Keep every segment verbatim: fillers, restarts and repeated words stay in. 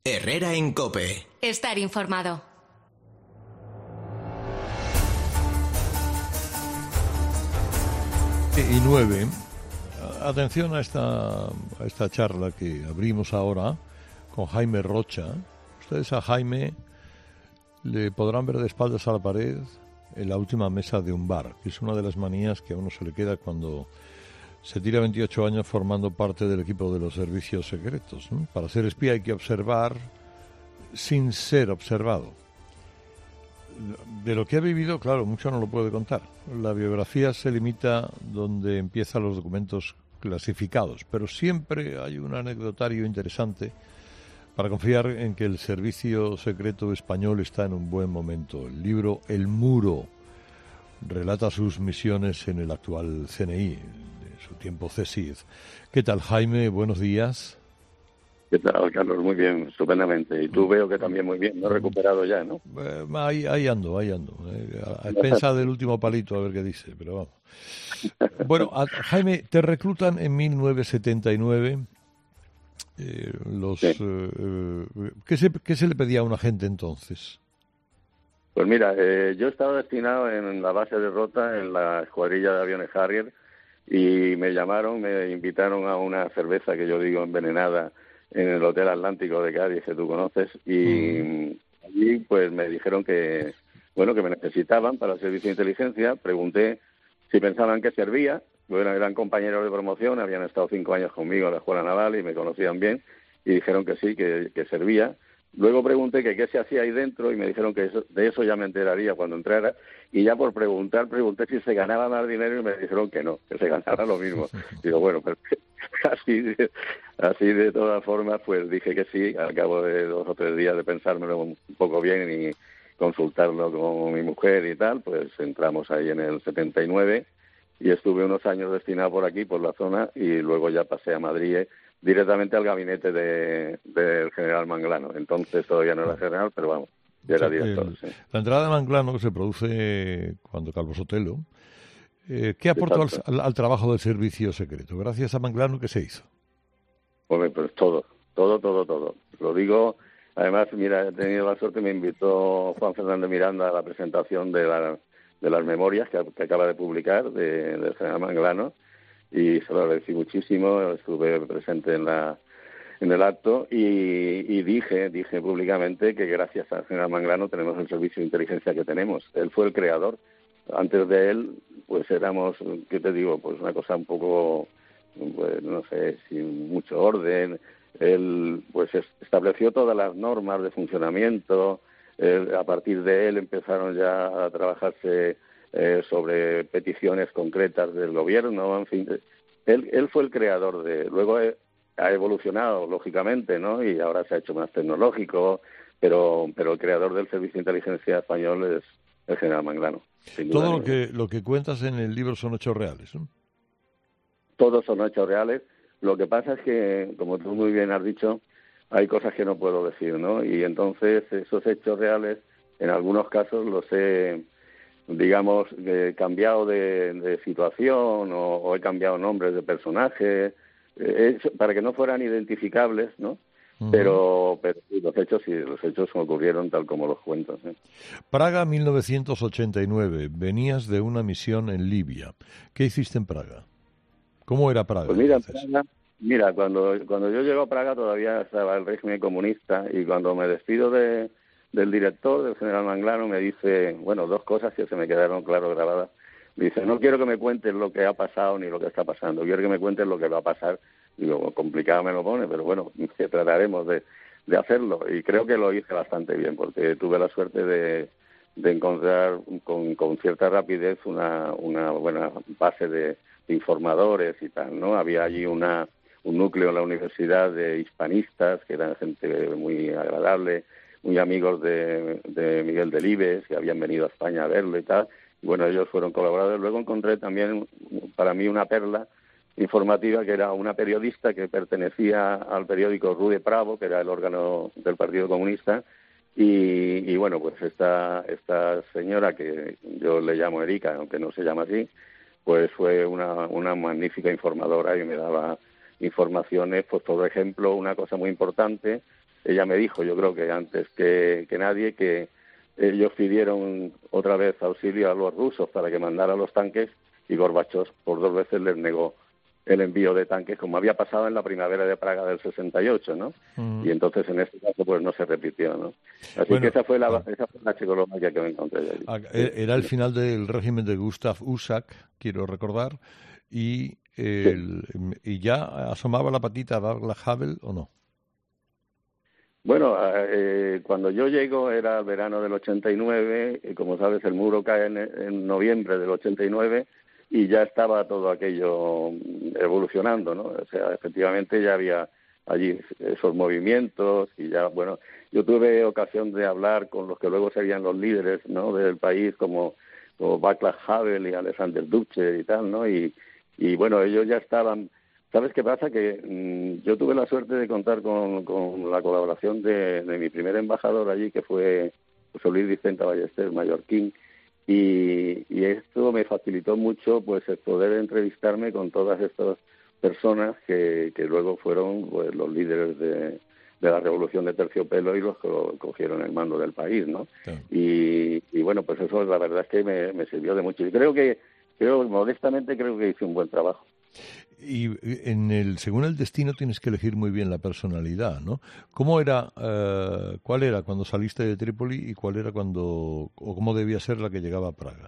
Herrera en COPE. Estar informado. Y nueve. Atención a esta, a esta charla que abrimos ahora con Jaime Rocha. Ustedes a Jaime le podrán ver de espaldas a la pared en la última mesa de un bar, que es una de las manías que a uno se le queda cuando se tira veintiocho años formando parte del equipo de los servicios secretos, ¿no? Para ser espía hay que observar sin ser observado. De lo que ha vivido, claro, mucho no lo puede contar. La biografía se limita donde empiezan los documentos clasificados, pero siempre hay un anecdotario interesante para confiar en que el servicio secreto español está en un buen momento. El libro El Muro relata sus misiones en el actual C N I, de su tiempo C S I D. ¿Qué tal, Jaime? Buenos días. ¿Qué tal, Carlos? Muy bien, estupendamente. Y tú veo que también muy bien, ¿no? Recuperado ya, ¿no? Eh, ahí, ahí ando, ahí ando. Eh, a, a expensas del último palito, a ver qué dice, pero vamos. Bueno, a, Jaime, te reclutan en mil novecientos setenta y nueve. Eh, los, sí. eh, ¿qué, se, ¿Qué se le pedía a un agente entonces? Pues mira, eh, yo estaba destinado en la base de Rota, en la escuadrilla de aviones Harrier, y me llamaron, me invitaron a una cerveza que yo digo envenenada en el Hotel Atlántico de Cádiz, que tú conoces, y mm. allí pues me dijeron que, bueno, que me necesitaban para el servicio de inteligencia. Pregunté si pensaban que servía. Bueno, eran compañeros de promoción, habían estado cinco años conmigo en la Escuela Naval y me conocían bien, y dijeron que sí, que, que servía. Luego pregunté que qué se hacía ahí dentro y me dijeron que eso, de eso ya me enteraría cuando entrara, y ya por preguntar, pregunté si se ganaba más dinero y me dijeron que no, que se ganara lo mismo. Digo, bueno, pero así de, así de todas formas, pues dije que sí, al cabo de dos o tres días de pensármelo un poco bien y consultarlo con mi mujer y tal, pues entramos ahí en el setenta y nueve y estuve unos años destinado por aquí, por la zona, y luego ya pasé a Madrid, directamente al gabinete de, del general Manglano. Entonces todavía no era general, pero vamos, ya era director. El, sí. La entrada de Manglano se produce cuando Calvo Sotelo. Eh, ¿Qué aportó al, al, al trabajo del servicio secreto? Gracias a Manglano, ¿qué se hizo? Pues, pues todo, todo, todo, todo. Lo digo, además, mira, he tenido la suerte, me invitó Juan Fernández Miranda a la presentación de, la, de las memorias que, que acaba de publicar de, del general Manglano, y se lo agradecí muchísimo. Estuve presente en la en el acto y, y dije dije públicamente que gracias al general Manglano tenemos el servicio de inteligencia que tenemos. Él fue el creador. Antes de él, pues éramos, ¿qué te digo? Pues una cosa un poco, pues, no sé, sin mucho orden. Él, pues, estableció todas las normas de funcionamiento. Él, a partir de él empezaron ya a trabajarse eh, sobre peticiones concretas del gobierno, en fin. Él, él fue el creador de... Luego eh, ha evolucionado, lógicamente, ¿no? Y ahora se ha hecho más tecnológico, pero, pero el creador del Servicio de Inteligencia Español es el general Manglano. Todo lo que, lo que cuentas en el libro son hechos reales, ¿no? Todos son hechos reales. Lo que pasa es que, como tú muy bien has dicho, hay cosas que no puedo decir, ¿no? Y entonces esos hechos reales, en algunos casos los he, digamos, eh, cambiado de, de situación o, o he cambiado nombres de personajes, eh, para que no fueran identificables, ¿no? Uh-huh. Pero, pero sí, los hechos sí, los hechos ocurrieron tal como los cuento. ¿sí? Praga, mil novecientos ochenta y nueve. Venías de una misión en Libia. ¿Qué hiciste en Praga? ¿Cómo era Praga? Pues mira, Praga, mira cuando, cuando yo llego a Praga todavía estaba el régimen comunista, y cuando me despido de, del director, del general Manglano, me dice, bueno, dos cosas que se me quedaron claro grabadas. Me dice, no quiero que me cuentes lo que ha pasado ni lo que está pasando, quiero que me cuentes lo que va a pasar. Digo, complicado me lo pone, pero bueno, que trataremos de, de hacerlo. Y creo que lo hice bastante bien, porque tuve la suerte de, de encontrar con, con cierta rapidez una, una buena base de, de informadores y tal, ¿no? Había allí una un núcleo en la universidad de hispanistas, que eran gente muy agradable, muy amigos de, de Miguel Delibes, que habían venido a España a verlo y tal. Y bueno, ellos fueron colaboradores. Luego encontré también, para mí, una perla informativa, que era una periodista que pertenecía al periódico Rue de Pravo, que era el órgano del Partido Comunista, y, y bueno, pues esta esta señora, que yo le llamo Erika, aunque no se llama así, pues fue una, una magnífica informadora y me daba informaciones. Pues por ejemplo, una cosa muy importante ella me dijo, yo creo que antes que, que nadie, que ellos pidieron otra vez auxilio a los rusos para que mandaran los tanques y Gorbachov por dos veces les negó el envío de tanques, como había pasado en la primavera de Praga del sesenta y ocho, ¿no? Mm. Y entonces en este caso pues no se repitió, ¿no? Así bueno, que esa fue la ah, esa fue la Checoslovaquia que me encontré allí. Era el final del régimen de Gustav Husak, quiero recordar, y el, sí. ¿Y ya asomaba la patita a Václav Havel o no? Bueno, eh, cuando yo llego era el verano del ochenta y nueve, y como sabes el muro cae en, en noviembre del ochenta y nueve y ya estaba todo aquello evolucionando, ¿no? O sea, efectivamente ya había allí esos movimientos y ya, bueno, yo tuve ocasión de hablar con los que luego serían los líderes, ¿no?, del país, como, como Václav Havel y Alexander Dubček y tal, ¿no? Y, y bueno, ellos ya estaban... ¿Sabes qué pasa? Que mmm, yo tuve la suerte de contar con, con la colaboración de, de mi primer embajador allí, que fue José Luis Vicente Ballester, mallorquín, y, y esto me facilitó mucho pues el poder entrevistarme con todas estas personas que, que luego fueron pues los líderes de, de la Revolución de Terciopelo y los que cogieron el mando del país, ¿no? Sí. Y, y bueno, pues eso la verdad es que me, me sirvió de mucho. Y creo que, creo modestamente, creo que hice un buen trabajo. Y en el según el destino tienes que elegir muy bien la personalidad, ¿no? ¿Cómo era, uh, cuál era cuando saliste de Trípoli y cuál era cuando, o cómo debía ser la que llegaba a Praga?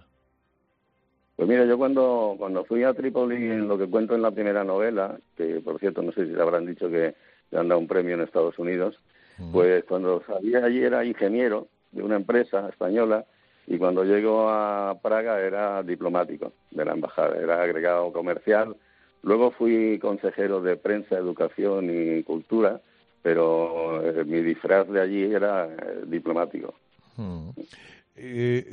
Pues mira, yo cuando cuando fui a Trípoli, en lo que cuento en la primera novela, que por cierto no sé si te habrán dicho que le han dado un premio en Estados Unidos, uh-huh. Pues cuando salí allí era ingeniero de una empresa española y cuando llego a Praga era diplomático de la embajada, era agregado comercial. Luego fui consejero de prensa, educación y cultura, pero eh, mi disfraz de allí era eh, diplomático. Hmm. Eh,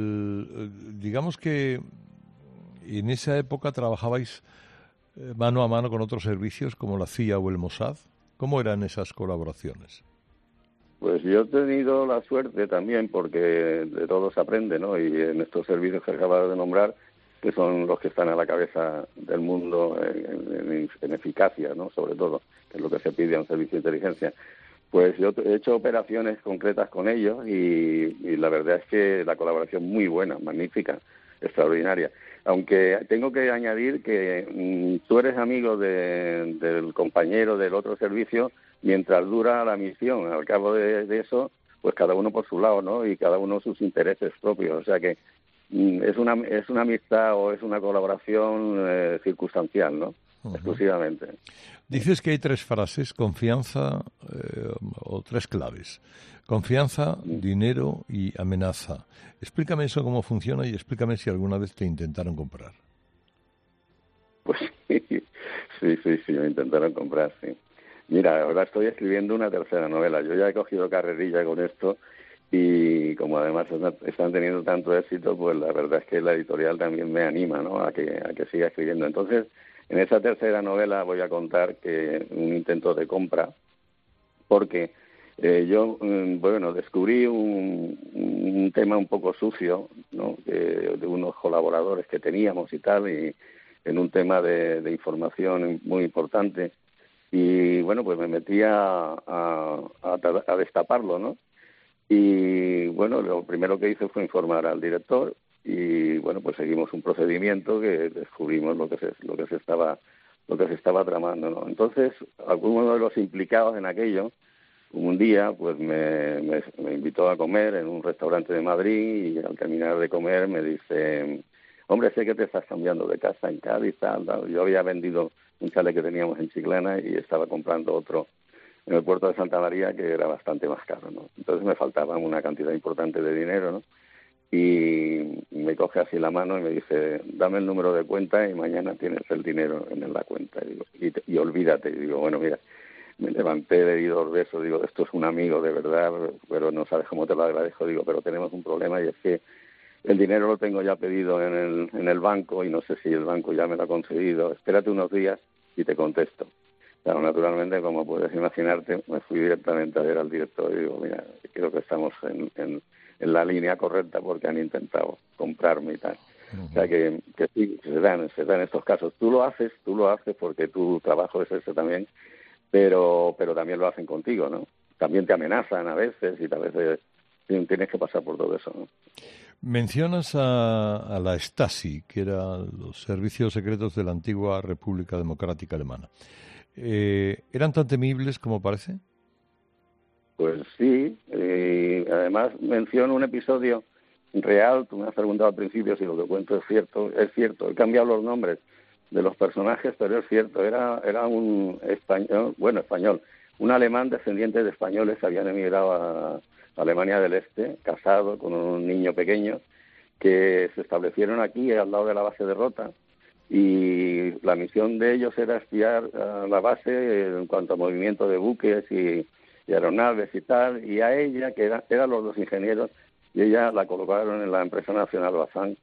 el, digamos que en esa época trabajabais mano a mano con otros servicios como la C I A o el Mossad. ¿Cómo eran esas colaboraciones? Pues yo he tenido la suerte también, porque de todo se aprende, ¿no? Y en estos servicios que acabas de nombrar, que son los que están a la cabeza del mundo en, en, en eficacia, ¿no? Sobre todo, que es lo que se pide a un servicio de inteligencia. Pues yo he hecho operaciones concretas con ellos y, y la verdad es que la colaboración muy buena, magnífica, extraordinaria. Aunque tengo que añadir que mmm, tú eres amigo de, del compañero del otro servicio mientras dura la misión. Al cabo de, de eso, pues cada uno por su lado, ¿no? Y cada uno sus intereses propios. O sea que es una es una amistad o es una colaboración eh, circunstancial, ¿no? Uh-huh. Exclusivamente. Dices que hay tres frases, confianza, eh, o tres claves. Confianza, uh-huh. dinero y amenaza. Explícame eso cómo funciona y explícame si alguna vez te intentaron comprar. Pues sí, sí, sí, sí, me intentaron comprar, sí. Mira, ahora estoy escribiendo una tercera novela. Yo ya he cogido carrerilla con esto. Y como además están teniendo tanto éxito, pues la verdad es que la editorial también me anima, ¿no?, a que a que siga escribiendo. Entonces, en esa tercera novela voy a contar que un intento de compra, porque eh, yo, bueno, descubrí un, un tema un poco sucio, ¿no?, de, de unos colaboradores que teníamos y tal, y en un tema de, de información muy importante. Y bueno, pues me metí a, a, a, a destaparlo, ¿no? Y bueno, lo primero que hice fue informar al director y bueno, pues seguimos un procedimiento que descubrimos lo que se lo que se estaba lo que se estaba tramando, ¿no? Entonces, alguno de los implicados en aquello, un día, pues me, me, me invitó a comer en un restaurante de Madrid y al terminar de comer me dice: hombre, sé que te estás cambiando de casa en Cádiz, tal, tal. Yo había vendido un chalet que teníamos en Chiclana y estaba comprando otro en el puerto de Santa María, que era bastante más caro, ¿no? Entonces me faltaba una cantidad importante de dinero, ¿no? Y me coge así la mano y me dice: dame el número de cuenta y mañana tienes el dinero en la cuenta. Y, digo, y, y olvídate. Y digo, bueno, mira, me levanté de dos besos, digo, esto es un amigo de verdad, pero no sabes cómo te lo agradezco. Digo, pero tenemos un problema y es que el dinero lo tengo ya pedido en el, en el banco y no sé si el banco ya me lo ha concedido. Espérate unos días y te contesto. Claro, naturalmente, como puedes imaginarte, me fui directamente a ver al director y digo, mira, creo que estamos en, en, en la línea correcta porque han intentado comprarme y tal. Uh-huh. O sea, que, que sí, se dan, se dan estos casos. Tú lo haces, tú lo haces porque tu trabajo es ese también, pero pero también lo hacen contigo, ¿no? también te amenazan a veces y a veces tienes que pasar por todo eso, ¿no? Mencionas a, a la Stasi, que eran los servicios secretos de la antigua República Democrática Alemana. Eh, ¿Eran tan temibles como parece? Pues sí, y además menciono un episodio real. Tú me has preguntado al principio si lo que cuento es cierto. Es cierto, he cambiado los nombres de los personajes, pero es cierto, era era un español, bueno, español, un alemán descendiente de españoles que habían emigrado a Alemania del Este, casado con un niño pequeño, que se establecieron aquí al lado de la base de Rota, y la misión de ellos era espiar a la base en cuanto a movimiento de buques y, y aeronaves y tal, y a ella, que era, eran los dos ingenieros, y ella la colocaron en la empresa nacional Bazán,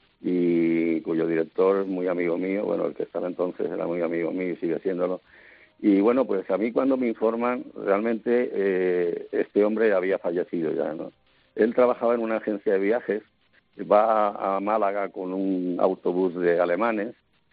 y cuyo director, muy amigo mío, bueno, el que estaba entonces era muy amigo mío y sigue siéndolo. Y bueno, pues a mí cuando me informan, realmente eh, este hombre había fallecido ya, ¿no? Él trabajaba en una agencia de viajes, va a Málaga con un autobús de alemanes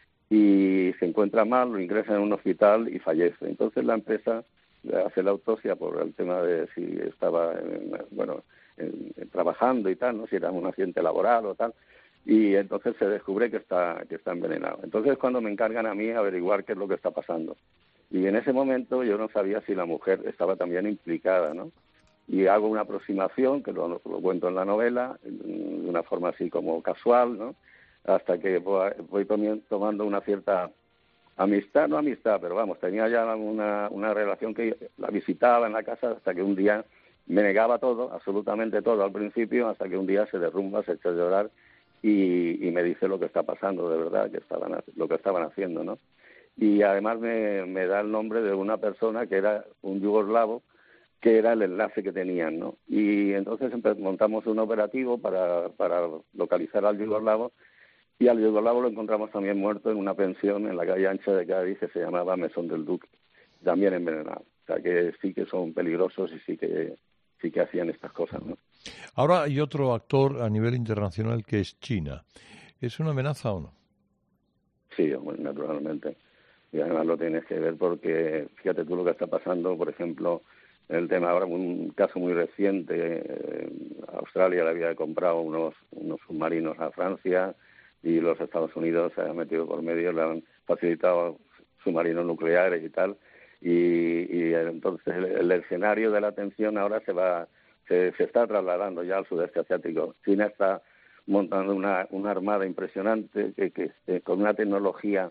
y se encuentra mal, lo ingresan en un hospital y fallece. Entonces la empresa hace la autopsia por el tema de si estaba, en, bueno, en, en, trabajando y tal, ¿no? Si era un accidente laboral o tal. Y entonces se descubre que está que está envenenado. Entonces cuando me encargan a mí averiguar qué es lo que está pasando. Y en ese momento yo no sabía si la mujer estaba también implicada, ¿no? Y hago una aproximación, que lo, lo cuento en la novela, de una forma así como casual, ¿no? Hasta que voy tomando una cierta amistad, no amistad, pero vamos, tenía ya una, una relación que la visitaba en la casa hasta que un día me negaba todo, absolutamente todo al principio, hasta que un día se derrumba, se echa a llorar y, y me dice lo que está pasando de verdad, que estaban lo que estaban haciendo, ¿no? Y además me, me da el nombre de una persona que era un yugoslavo, que era el enlace que tenían, ¿no? Y entonces montamos un operativo para, para localizar al yugoslavo, y al yugoslavo lo encontramos también muerto en una pensión en la calle Ancha de Cádiz que se llamaba Mesón del Duque, también envenenado. O sea que sí que son peligrosos y sí que sí que hacían estas cosas, ¿no? Ahora hay otro actor a nivel internacional que es China. ¿Es una amenaza o no? Sí, naturalmente. Y además lo tienes que ver porque, fíjate tú lo que está pasando, por ejemplo, el tema ahora, un caso muy reciente, eh, Australia le había comprado unos, unos submarinos a Francia y los Estados Unidos se han metido por medio, le han facilitado submarinos nucleares y tal, y, y entonces el, el escenario de la tensión ahora se va se, se está trasladando ya al sudeste asiático. China está montando una, una armada impresionante que, que, que con una tecnología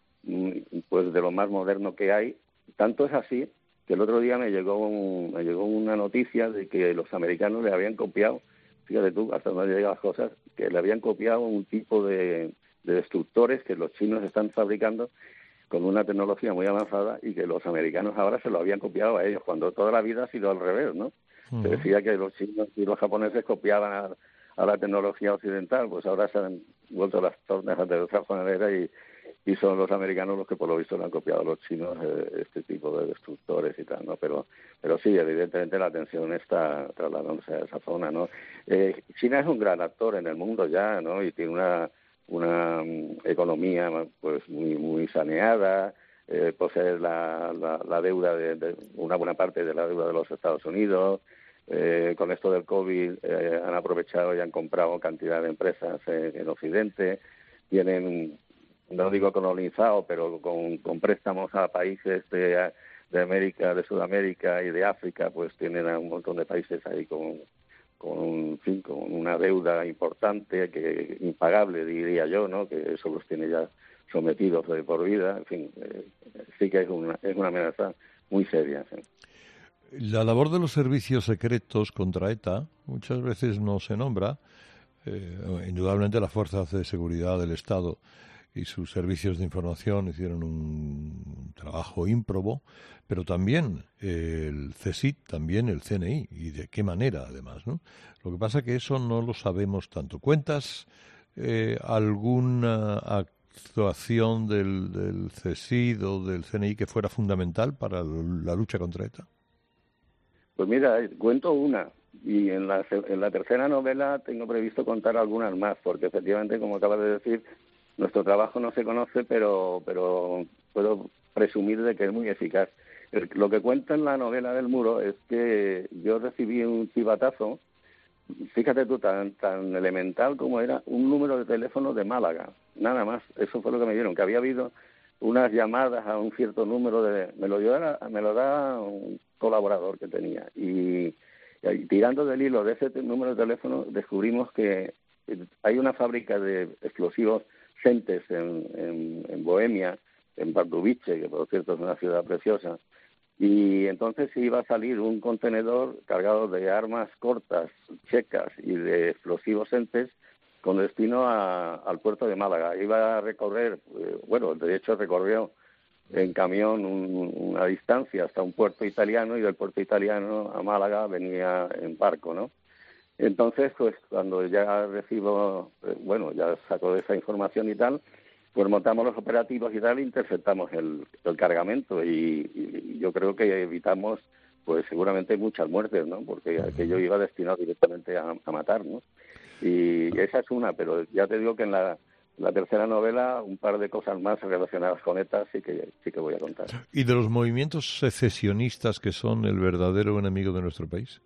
pues de lo más moderno que hay. Tanto es así que el otro día me llegó un, me llegó una noticia de que los americanos le habían copiado, fíjate tú hasta dónde llegan las cosas, que le habían copiado un tipo de, de destructores que los chinos están fabricando con una tecnología muy avanzada y que los americanos ahora se lo habían copiado a ellos, cuando toda la vida ha sido al revés, ¿no? Uh-huh. Se decía que los chinos y los japoneses copiaban a, a la tecnología occidental, pues ahora se han vuelto las tornas de otra manera y y son los americanos los que por lo visto le han copiado a los chinos eh, este tipo de destructores y tal, ¿no? Pero pero sí, evidentemente la atención está trasladándose a esa zona, ¿no? Eh, China es un gran actor en el mundo ya, ¿no? Y tiene una una um, economía pues muy muy saneada, eh, posee la, la, la deuda de, de una buena parte de la deuda de los Estados Unidos. Eh, con esto del COVID eh, han aprovechado y han comprado cantidad de empresas en, en Occidente, tienen, no digo colonizado, pero con, con préstamos a países de, de América, de Sudamérica y de África, pues tienen a un montón de países ahí con, con, en fin, con una deuda importante, que impagable, diría yo, ¿no? Que eso los tiene ya sometidos de por vida. En fin, eh, sí que es una, es una amenaza muy seria, ¿sí? La labor de los servicios secretos contra ETA muchas veces no se nombra. Eh, indudablemente las fuerzas de seguridad del Estado y sus servicios de información hicieron un trabajo ímprobo, pero también el CSIC, también el C N I, y de qué manera además, ¿no? Lo que pasa es que eso no lo sabemos tanto. ¿Cuentas eh, alguna actuación del, del CSIC o del C N I que fuera fundamental para la lucha contra ETA? Pues mira, cuento una, y en la, en la tercera novela tengo previsto contar algunas más, porque efectivamente, como acabas de decir, nuestro trabajo no se conoce, pero pero puedo presumir de que es muy eficaz. el, lo que cuenta en la novela del muro es que yo recibí un chivatazo, fíjate tú, tan, tan elemental como era un número de teléfono de Málaga, nada más. Eso fue lo que me dieron, que había habido unas llamadas a un cierto número de... Me lo, dio, me lo da un colaborador que tenía. Y, y tirando del hilo de ese número de teléfono descubrimos que hay una fábrica de explosivos Sentes en, en, en Bohemia, en Pardubice, que por cierto es una ciudad preciosa, y entonces iba a salir un contenedor cargado de armas cortas checas y de explosivos Sentes con destino a, al puerto de Málaga. Iba a recorrer, eh, bueno, de hecho recorrió en camión un, una distancia hasta un puerto italiano, y del puerto italiano a Málaga venía en barco, ¿no? Entonces, pues cuando ya recibo, eh, bueno, ya saco esa información y tal, pues montamos los operativos y tal, e interceptamos el, el cargamento, y, y yo creo que evitamos, pues seguramente muchas muertes, ¿no? Porque aquello iba destinado directamente a, a matar, ¿no? Y esa es una, pero ya te digo que en la, la tercera novela un par de cosas más relacionadas con ETA sí que, sí que voy a contar. ¿Y de los movimientos secesionistas que son el verdadero enemigo de nuestro país?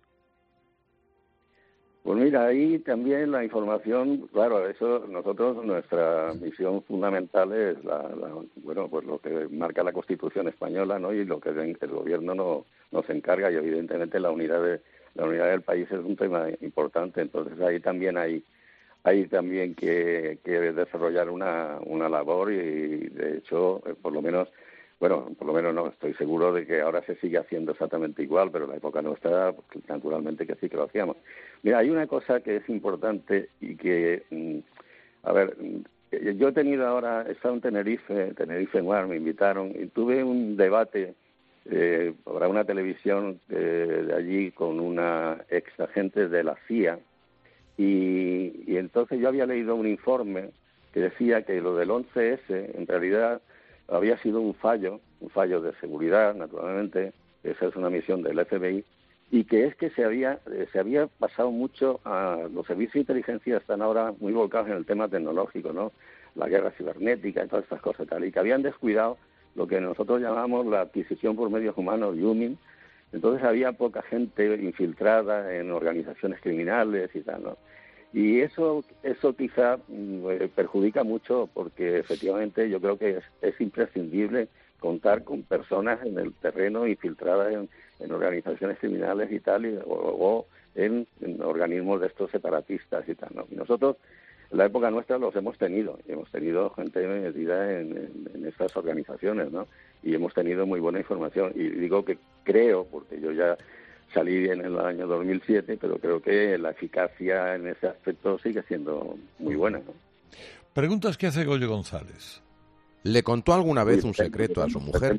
Pues mira, ahí también la información, claro, eso nosotros, nuestra misión fundamental es la, la, bueno, pues lo que marca la Constitución española, ¿no? Y lo que el gobierno no, nos encarga, y evidentemente la unidad de la unidad del país es un tema importante. Entonces ahí también hay hay también que, que desarrollar una, una labor, y de hecho, por lo menos, bueno, por lo menos no, estoy seguro de que ahora se sigue haciendo exactamente igual, pero en la época nuestra, pues, naturalmente que sí que lo hacíamos. Mira, hay una cosa que es importante y que, a ver, yo he tenido ahora, he estado en Tenerife, Tenerife en Mar, me invitaron, y tuve un debate eh, para una televisión eh, de allí con una ex agente de la C I A, y, y entonces yo había leído un informe que decía que lo del once ese en realidad había sido un fallo, un fallo de seguridad, naturalmente, esa es una misión del F B I, y que es que se había eh, se había pasado mucho a los servicios de inteligencia, están ahora muy volcados en el tema tecnológico, ¿no? La guerra cibernética y todas estas cosas tal, y que habían descuidado lo que nosotros llamamos la adquisición por medios humanos, Humming. Entonces había poca gente infiltrada en organizaciones criminales y tal, ¿no? Y eso eso quizá eh, perjudica mucho, porque efectivamente yo creo que es, es imprescindible contar con personas en el terreno infiltradas en, en organizaciones criminales y tal, y, o, o en, en organismos de estos separatistas y tal, ¿no? Y nosotros, en la época nuestra, los hemos tenido, hemos tenido gente metida en, en, en estas organizaciones, ¿no? Y hemos tenido muy buena información. Y digo que creo, porque yo ya salí en el año dos mil siete, pero creo que la eficacia en ese aspecto sigue siendo muy buena, ¿no? Preguntas que hace Goyo González. ¿Le contó alguna vez un secreto a su mujer?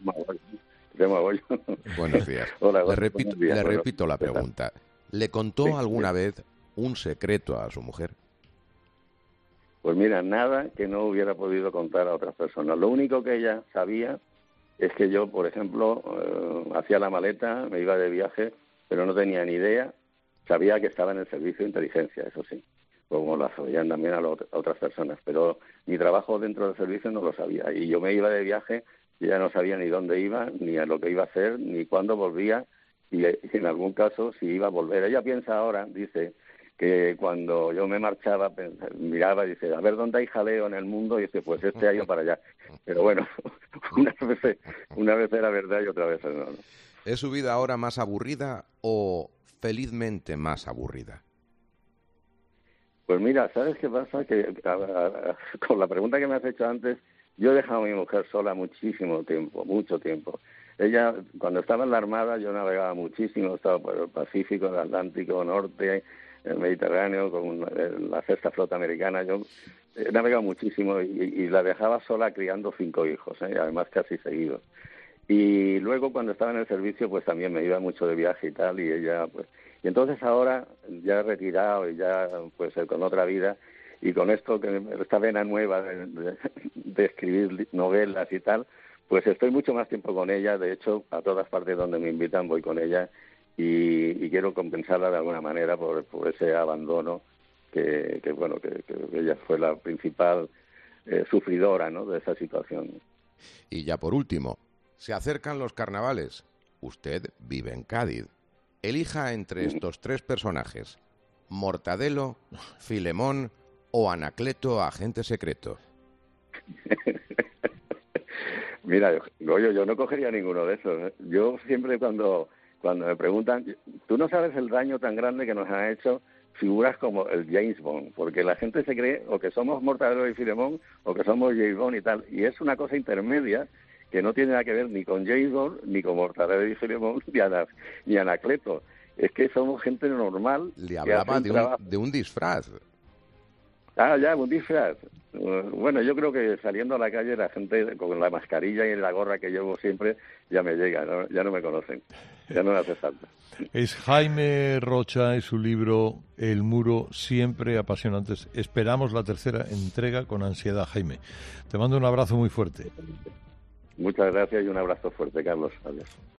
Buenos días. Hola, le repito, buenos días, le bueno, repito la pregunta. ¿Le contó sí, alguna sí. vez un secreto a su mujer? Pues mira, nada que no hubiera podido contar a otras personas. Lo único que ella sabía es que yo, por ejemplo, eh, hacía la maleta, me iba de viaje, pero no tenía ni idea. Sabía que estaba en el servicio de inteligencia, eso sí, como lo sabían también a, lo, a otras personas, pero mi trabajo dentro del servicio no lo sabía. Y yo me iba de viaje y ella no sabía ni dónde iba, ni a lo que iba a hacer, ni cuándo volvía, y, y en algún caso si iba a volver. Ella piensa ahora, dice, que cuando yo me marchaba, miraba y dice, a ver dónde hay jaleo en el mundo, y dice, pues este ha ido para allá. Pero bueno, una vez, una vez era verdad y otra vez no, no. ¿Es su vida ahora más aburrida o felizmente más aburrida? Pues mira, ¿sabes qué pasa? Que a, a, a, con la pregunta que me has hecho antes, yo he dejado a mi mujer sola muchísimo tiempo, mucho tiempo. Ella, cuando estaba en la Armada, yo navegaba muchísimo, estaba por el Pacífico, el Atlántico Norte, el Mediterráneo, con la sexta flota americana. Yo he navegado muchísimo y, y la dejaba sola criando cinco hijos, ¿eh? Además casi seguidos. Y luego cuando estaba en el servicio, pues también me iba mucho de viaje y tal, y ella, pues... Y entonces ahora, ya retirado y ya, pues, con otra vida, y con esto, que esta vena nueva de, de, de escribir novelas y tal, pues estoy mucho más tiempo con ella. De hecho, a todas partes donde me invitan voy con ella, y, y quiero compensarla de alguna manera por, por ese abandono que, que bueno, que, que ella fue la principal eh, sufridora, ¿no?, de esa situación. Y ya por último, Se acercan los carnavales. Usted vive en Cádiz. Elija entre estos tres personajes: Mortadelo, Filemón o Anacleto, agente secreto. Mira, Goyo, yo no cogería ninguno de esos, ¿eh? Yo siempre cuando, cuando me preguntan, tú no sabes el daño tan grande que nos han hecho figuras como el James Bond, porque la gente se cree o que somos Mortadelo y Filemón o que somos James Bond y tal, y es una cosa intermedia que no tiene nada que ver ni con James Bond, ni con Mortadelo y Filemón, ni, Ana, ni Anacleto. Es que somos gente normal. Le hablaba de un, de un disfraz. Ah, ya, un disfraz. Bueno, yo creo que saliendo a la calle la gente con la mascarilla y la gorra que llevo siempre ya me llega, ¿no? Ya no me conocen, ya no me hace falta. Es Jaime Rocha y su libro El muro, siempre apasionantes. Esperamos la tercera entrega con ansiedad, Jaime. Te mando un abrazo muy fuerte. Muchas gracias y un abrazo fuerte, Carlos. Adiós.